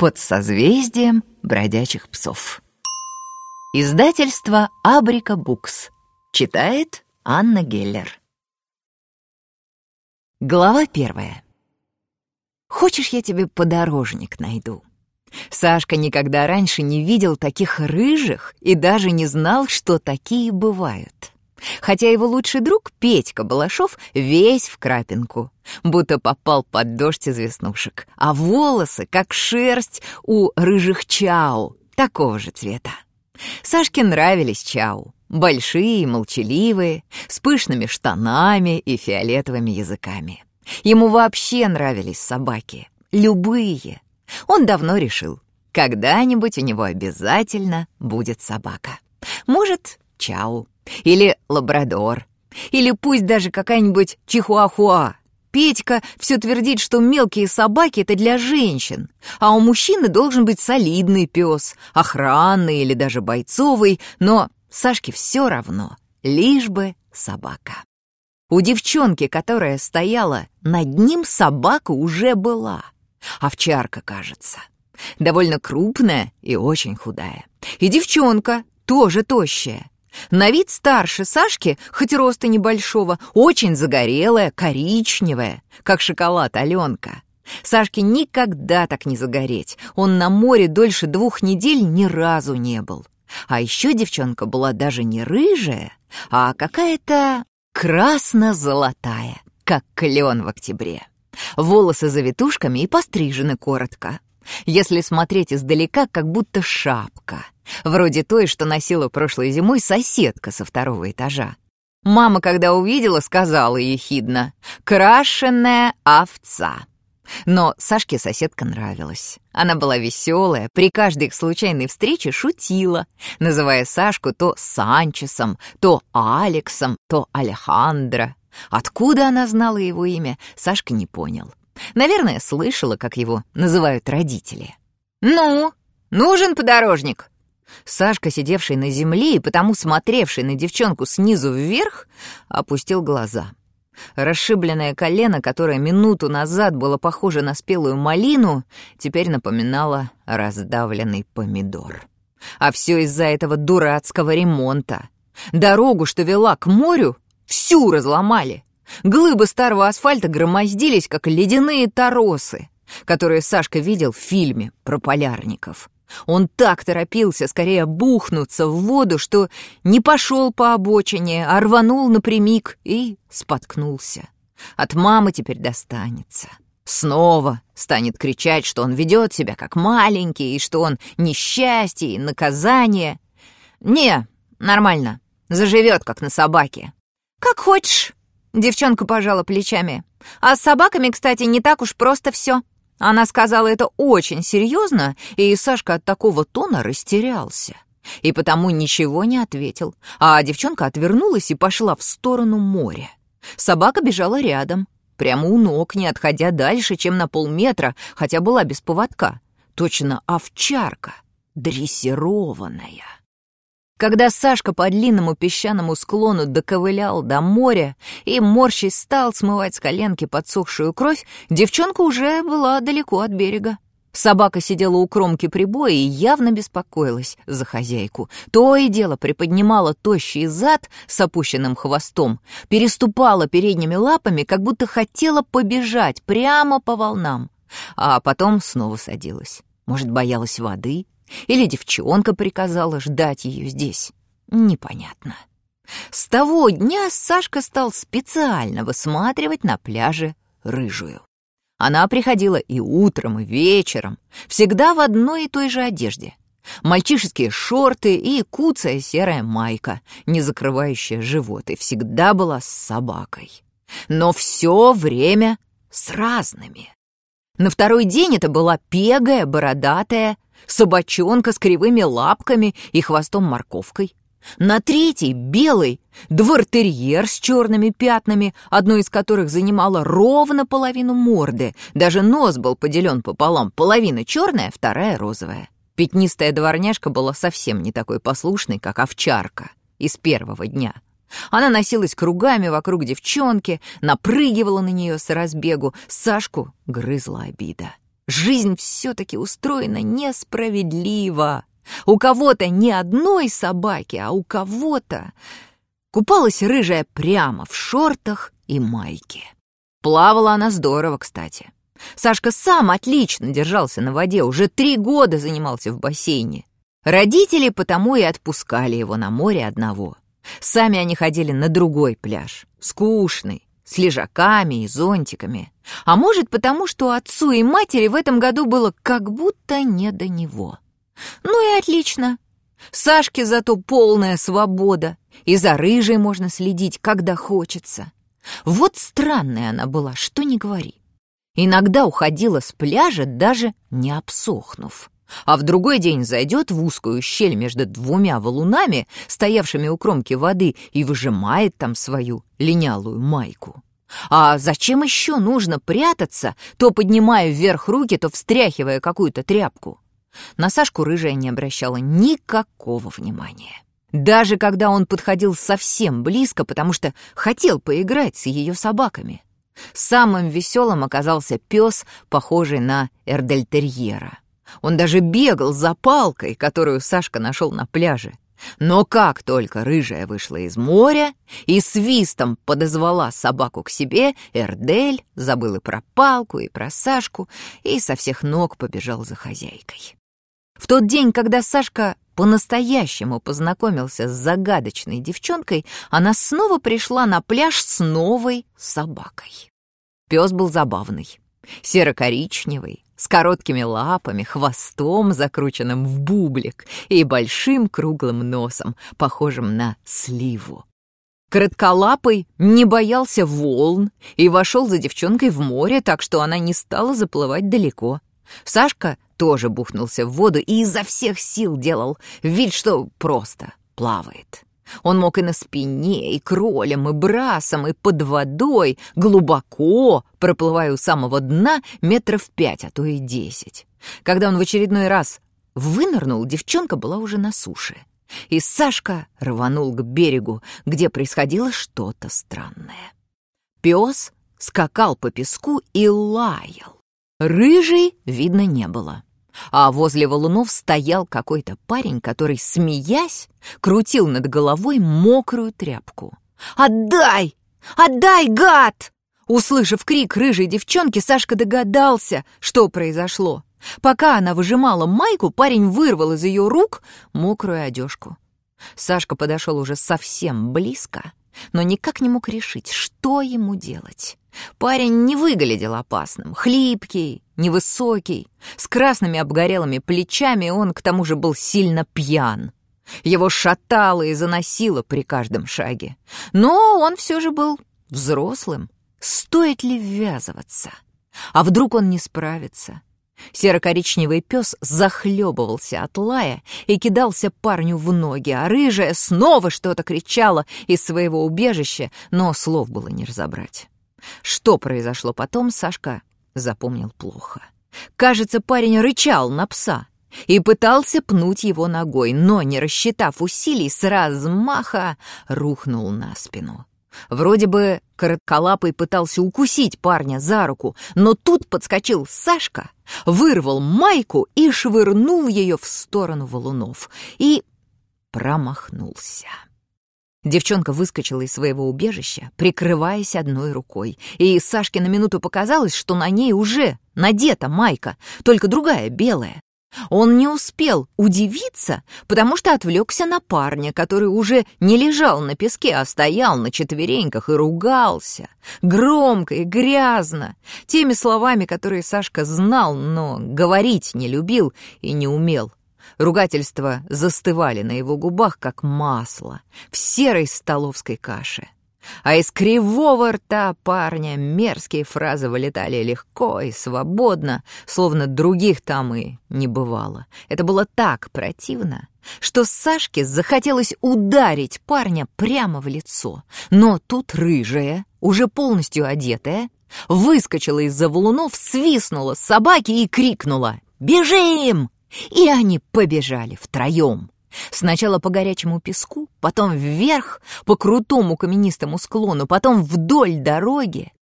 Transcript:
под созвездием бродячих псов. Издательство Абрика Букс. Читает Анна Геллер. Глава 1. Хочешь, я тебе подорожник найду? Сашка никогда раньше не видел таких рыжих и даже не знал, что такие бывают. Хотя его лучший друг Петька Балашов весь в крапинку, будто попал под дождь из веснушек, а волосы, как шерсть у рыжих чау, такого же цвета. Сашке нравились чау, большие и молчаливые, с пышными штанами и фиолетовыми языками. Ему вообще нравились собаки, любые. Он давно решил, когда-нибудь у него обязательно будет собака. Может, чау. Или лабрадор, или пусть даже какая-нибудь чихуахуа. Петька все твердит, что мелкие собаки — это для женщин, а у мужчины должен быть солидный пес, охранный или даже бойцовый, но Сашке все равно, лишь бы собака. У девчонки, которая стояла над ним, собака уже была. Овчарка, кажется. Довольно крупная и очень худая. И девчонка тоже тощая. На вид старше Сашки, хоть роста небольшого, очень загорелая, коричневая, как шоколад Аленка. Сашке никогда так не загореть, он на море дольше 2 недель ни разу не был. А еще девчонка была даже не рыжая, а какая-то красно-золотая, как клен в октябре. Волосы завитушками и пострижены коротко. Если смотреть издалека, как будто шапка, вроде той, что носила прошлой зимой соседка со 2-го этажа. Мама, когда увидела, сказала ехидно: «Крашеная овца». Но Сашке соседка нравилась. Она была веселая, при каждой их случайной встрече шутила, называя Сашку то Санчесом, то Алексом, то Алехандро. Откуда она знала его имя, Сашка не понял. Наверное, слышала, как его называют родители. «Ну, нужен подорожник?» Сашка, сидевший на земле и потому смотревший на девчонку снизу вверх, опустил глаза. Расшибленное колено, которое минуту назад было похоже на спелую малину, теперь напоминало раздавленный помидор. А все из-за этого дурацкого ремонта. Дорогу, что вела к морю, всю разломали. Глыбы старого асфальта громоздились, как ледяные торосы, которые Сашка видел в фильме про полярников. Он так торопился скорее бухнуться в воду, что не пошел по обочине, а рванул напрямик и споткнулся. От мамы теперь достанется. Снова станет кричать, что он ведет себя как маленький, и что он несчастье и наказание. Не, нормально, заживет, как на собаке. «Как хочешь». Девчонка пожала плечами. «А с собаками, кстати, не так уж просто все». Она сказала это очень серьезно, и Сашка от такого тона растерялся. И потому ничего не ответил, а девчонка отвернулась и пошла в сторону моря. Собака бежала рядом, прямо у ног, не отходя дальше, чем на полметра, хотя была без поводка. Точно овчарка, дрессированная. Когда Сашка по длинному песчаному склону доковылял до моря и, морщись, стал смывать с коленки подсохшую кровь, девчонка уже была далеко от берега. Собака сидела у кромки прибоя и явно беспокоилась за хозяйку. То и дело приподнимала тощий зад с опущенным хвостом, переступала передними лапами, как будто хотела побежать прямо по волнам, а потом снова садилась. Может, боялась воды? Или девчонка приказала ждать ее здесь? Непонятно. С того дня Сашка стал специально высматривать на пляже рыжую. Она приходила и утром, и вечером, всегда в одной и той же одежде. Мальчишеские шорты и куцая серая майка, не закрывающая живот, и всегда была с собакой. Но все время с разными. На второй день это была пегая, бородатая, собачонка с кривыми лапками и хвостом-морковкой. На третий — белый двортерьер с черными пятнами, одно из которых занимало ровно половину морды. Даже нос был поделен пополам, половина черная, вторая розовая. Пятнистая дворняжка была совсем не такой послушной, как овчарка из первого дня. Она носилась кругами вокруг девчонки, напрыгивала на нее с разбегу. Сашку грызла обида. жизнь все-таки устроена несправедливо. У кого-то не одной собаки, а у кого-то... Купалась рыжая прямо в шортах и майке. Плавала она здорово, кстати. Сашка сам отлично держался на воде, уже 3 года занимался в бассейне. Родители потому и отпускали его на море одного. Сами они ходили на другой пляж, скучный, с лежаками и зонтиками. А может, потому что отцу и матери в этом году было как будто не до него. Ну и отлично. Сашке зато полная свобода, и за рыжей можно следить, когда хочется. Вот странная она была, что ни говори. Иногда уходила с пляжа, даже не обсохнув. А в другой день зайдет в узкую щель между 2 валунами, стоявшими у кромки воды, и выжимает там свою линялую майку. А зачем еще нужно прятаться, то поднимая вверх руки, то встряхивая какую-то тряпку? На Сашку рыжая не обращала никакого внимания. Даже когда он подходил совсем близко, потому что хотел поиграть с ее собаками. Самым веселым оказался пес, похожий на эрдельтерьера. Он даже бегал за палкой, которую Сашка нашел на пляже. Но как только рыжая вышла из моря и свистом подозвала собаку к себе, Эрдель забыл и про палку, и про Сашку, и со всех ног побежал за хозяйкой. В тот день, когда Сашка по-настоящему познакомился с загадочной девчонкой, она снова пришла на пляж с новой собакой. Пес был забавный, серо-коричневый, с короткими лапами, хвостом, закрученным в бублик, и большим круглым носом, похожим на сливу. Коротколапый не боялся волн и вошел за девчонкой в море, так что она не стала заплывать далеко. Сашка тоже бухнулся в воду и изо всех сил делал вид, что просто плавает. Он мог и на спине, и кролем, и брасом, и под водой, глубоко, проплывая у самого дна 5 метров, а то и 10. Когда он в очередной раз вынырнул, девчонка была уже на суше. И Сашка рванул к берегу, где происходило что-то странное. Пес скакал по песку и лаял. Рыжей видно не было. А возле валунов стоял какой-то парень, который, смеясь, крутил над головой мокрую тряпку. «Отдай! Отдай, гад!» Услышав крик рыжей девчонки, Сашка догадался, что произошло. Пока она выжимала майку, парень вырвал из ее рук мокрую одежку. Сашка подошел уже совсем близко, но никак не мог решить, что ему делать. Парень не выглядел опасным, хлипкий, невысокий, с красными обгорелыми плечами, он к тому же был сильно пьян. Его шатало и заносило при каждом шаге. Но он все же был взрослым. Стоит ли ввязываться? А вдруг он не справится? Серо-коричневый пес захлебывался от лая и кидался парню в ноги, а рыжая снова что-то кричала из своего убежища, но слов было не разобрать. Что произошло потом, Сашка запомнил плохо. Кажется, парень рычал на пса и пытался пнуть его ногой, но, не рассчитав усилий, с размаха рухнул на спину. Вроде бы коротколапый пытался укусить парня за руку, но тут подскочил Сашка, вырвал майку и швырнул ее в сторону валунов. И промахнулся. Девчонка выскочила из своего убежища, прикрываясь одной рукой, и Сашке на минуту показалось, что на ней уже надета майка, только другая, белая. Он не успел удивиться, потому что отвлекся на парня, который уже не лежал на песке, а стоял на четвереньках и ругался, громко и грязно, теми словами, которые Сашка знал, но говорить не любил и не умел. Ругательства застывали на его губах, как масло в серой столовской каше. А из кривого рта парня мерзкие фразы вылетали легко и свободно, словно других там и не бывало. Это было так противно, что Сашке захотелось ударить парня прямо в лицо. Но тут рыжая, уже полностью одетая, выскочила из-за валунов, свистнула собаки и крикнула «Бежим!» И они побежали втроем. Сначала по горячему песку, потом вверх, по крутому каменистому склону, потом вдоль дороги.